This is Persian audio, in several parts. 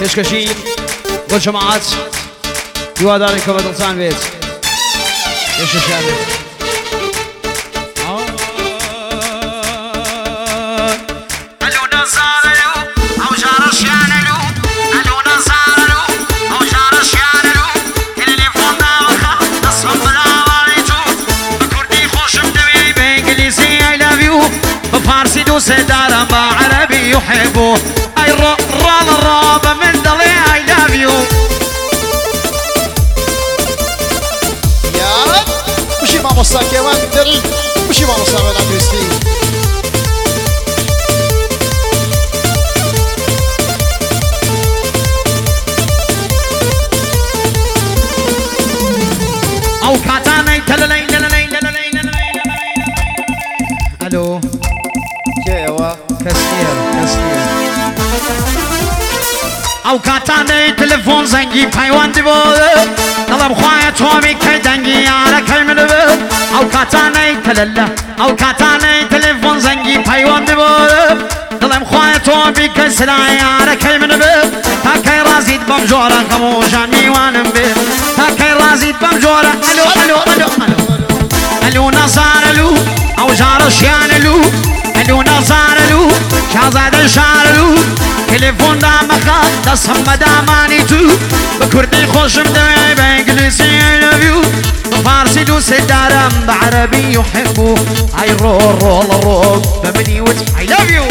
پێشکەشی بۆ جەماعەت هیوادارین کە بەدڵتان بێت پێشکەشیان بێت دوست دارم با عربی يحبه اي الرابة من ضلي I love you يا رب مشي ما مصاك يا وندر مشي ما مصاك ولا دوستي او كاتاني تللين الو كيوا كسير او كاتاني تلفون زنگي پايوان دبو طلب خوايا تومي كي دنگي على كي منو او كاتاني تللا او كاتاني تلفون زنگي پايوان دبو طلب خوايا تومي كي سلاي على كي منو تا كي رازيد بمجورا كموجان ميوانم بي تا كي رازيد بمجورا الو نصار الو او جار شيان الو نصار الو شازاد شار الو تلفون دامخا دستم بدامانی تو بكردي خوشم دوي بانجليزي I love you بفارسي دوست دارم بعربي يحبو اي رول بمني وت I love you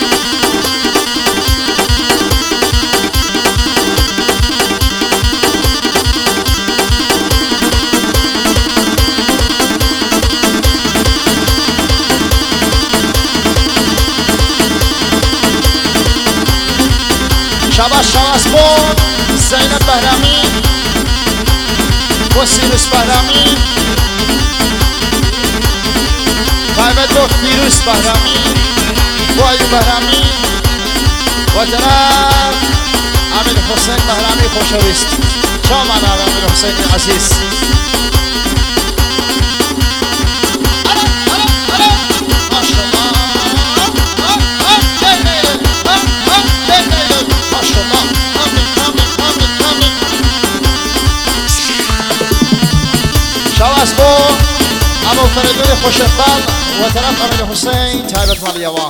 شباش بود زینب بهرامی و سیروس بهرامی قایبت بود فیروس بهرامی و ایوب بهرامی و جناب امیر حسین بهرامی خوشویست شما من امیر حسین عزیز شواس بو ابو فریدون خوشفال و طرف امیر حسین تایبت مالیوا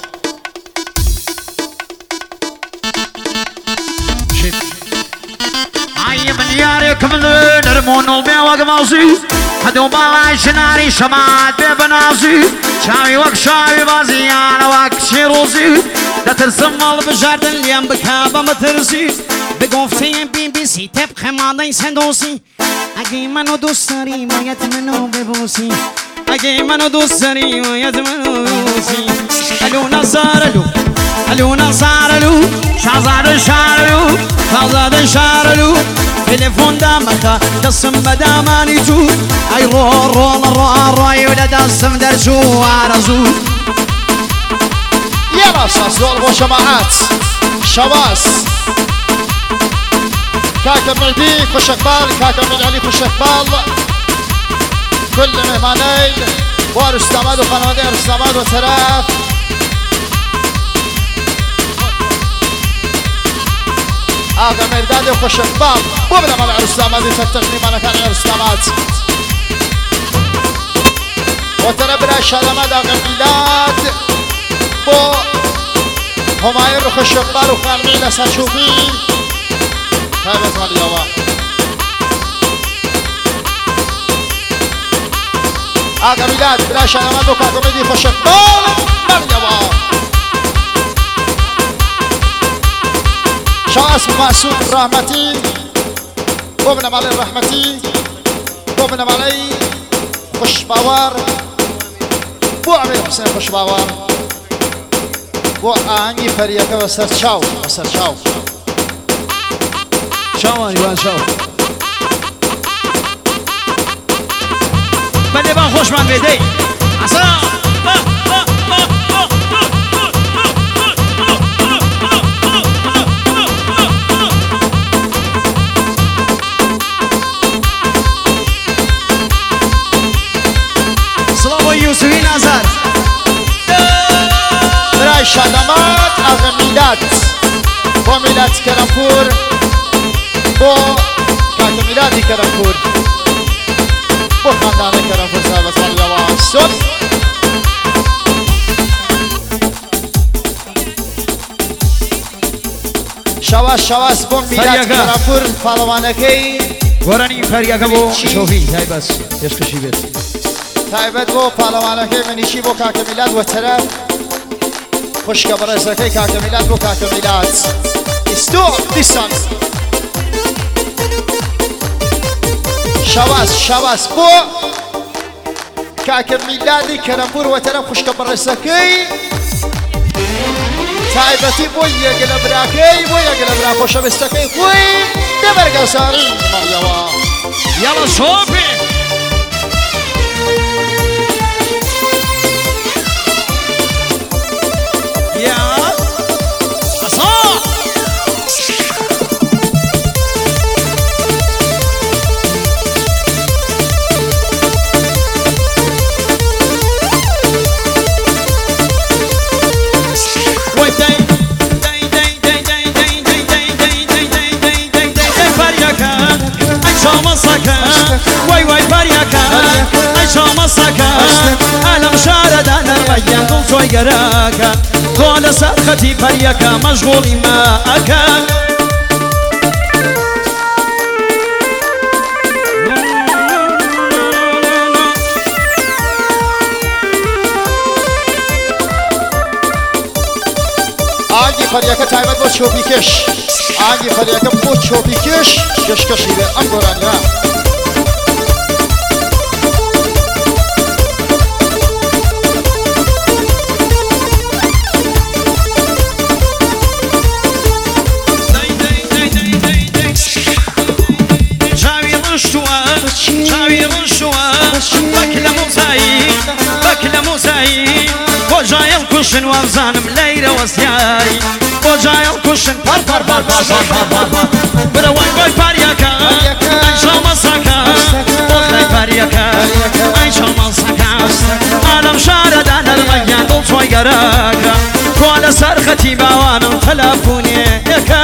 عيب ديارك من نرمون وبيوق موسي هدو بالاي شناري شمات ببناسي شاوي وك شاوي بازي انا وك شيروسي لا ترسم البجارد اليوم بكابة مترسي بقوفتين بي بي سي تبخي ماضي سندوسي اگه منو دوست داری باید منو ببوسی اگه منو دوست داری باید منو ببوسی الو نصار الو شازاد شار الو تلفون دامخا دستم بدامانی تو ای رای ولا دستم در جو عرزو يلا صاصدول بو جماعات شواس كاتب معدي خش اقبال كاتب من علي خش اقبال كل مهماني ورستماد وقنواتي رستماد وتراف اغا مرداد وخش اقبال وبلا مع رستماد تتقني ما كان رستماد وترى بلا شلمات اغا ميلاد بو هماير وخش اقبال وكان ميلا ساشوفي هذا مال يوا آقا میلاد بلا شلمات و کاکومیدی خوشقبال مال یوا شاس معصوم رحمتی وابن مال الرحمتی وابن مالی خوشباور بو امیر حسین خوشباور بو آهنگی فریقه و سرچاو شاوان يوان شاو بده با خوش من بده اصلا سلام یوسفی نظر برای شادمات آقا میلاد با میلاد کرمپور با کاک میلادی کرمپور با خاندان کرمپور ثابت مالیاوان سن شواس با میلاد کرمپور پالوانکی گۆرانی فەریەکە بۆ شۆفی تایبەت پێشکەشی بێت تایبەت بۆ پاڵەوانەکەی منیشی بۆ کاکە میلاد وە تەرەف خوشکە بەڕێزەکەی کاکە میلاد بۆ کاکە میلاد ئیستۆپ دیسان شەواز بۆ کاکە میلادی کەرەمپور وە تەرەف خوشکە بەڕێزەکەی تایبەتی بۆ یەگە لە براکەی بۆ یەگە لە برا خۆشەویستەکەی خۆی دەبەرگەساری مەڕیەوە يلا شوفي يا أصاح وای وای فریاکا ای شامساکا علم شاردان الريان دل توی گراکا طول سرختی فریاکا مشغولی ما اکا آنگی فریاکا تایبت با چوبی کش آنگی فریاکا با چوبی کش کشیده ام گرانیا بكل موسعي وجاي الكشن وابزانم ليلة وسياي وجاي الكشن بار برواي باي بارياكا اي شامساكا وخلاي بارياكا اي شامساكا عالم شاردان الميان دل شوي قراكا كوالا سرختي باوانم خلافوني يكا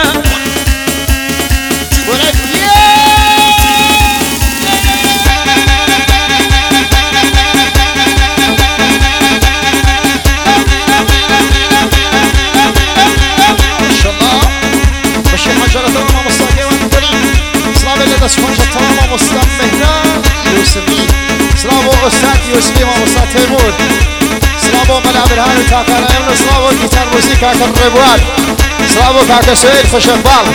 يوسفي ومصطفى تيمور سلامو ملعب الهاني تاكانا يمن سلامو جيتار موسيقى كاكا الربوان سلامو كاكا سعيد فشبال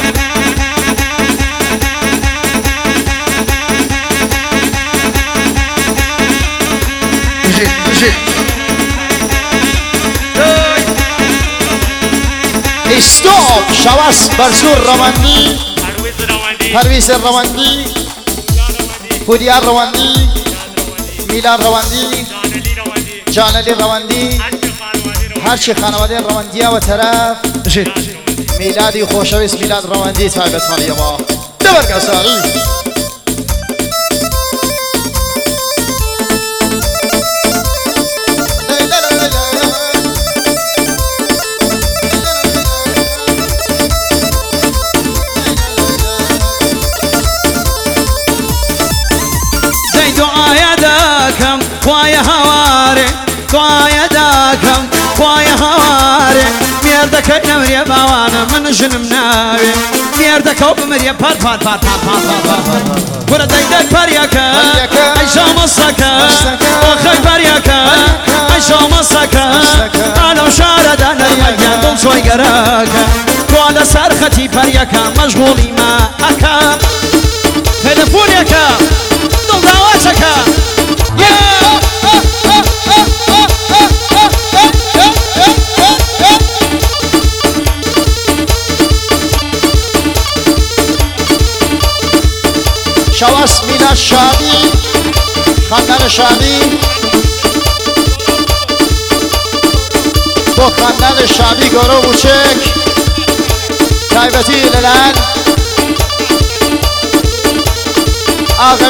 استوب شواس برزور رواندي پرویز رواندی پوریار رواندی میلان رواندی جانلی رواندی هرچی خانواده رواندی و طرف میلادی خوشویست میلاد رواندی تایبت مالی ما دبرگساری خوايا هواري خوايا داكم خوايا هواري ميردك نمري باوانا من جنم ناوي ميردك وبمري بار ورا دايدك بارياكا اي شامساكا وخي بارياكا اي شامساكا انا شاردان الريان دل شوي قراكا كوالا سرختي بارياكا مشغولي ما اكا هدفونيكا دل دعواتكا شواس میلاد شادی خاندان شادی با خاندان شادی گروه بوچک تایبتی للان آقا